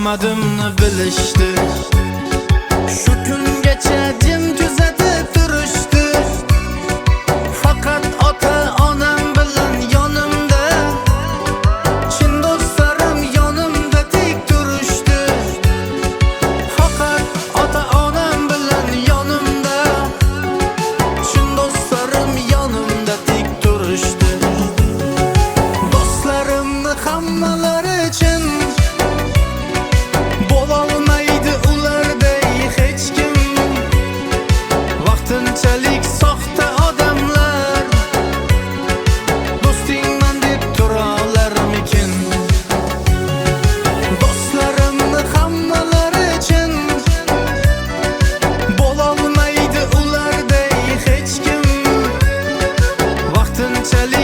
olmadımni bilishdi. Shu kungacha jim tuzatib turishdi. Faqat ota-onam bilan yonimda, chin do'stlarim yonimda tik turishdi. Faqat ota-onam bilan yonimda, chin do'stlarim yonimda tik turishdi. Do'stlarimni hammalari chin bo'lolmaydi ularday hech kim. Vaqtinchalik soxta odamlar do'stingman deb turalarmikin? Do'stlarimni hammalari chin bo'lolmaydi ularday hech kim. Vaqtinchalik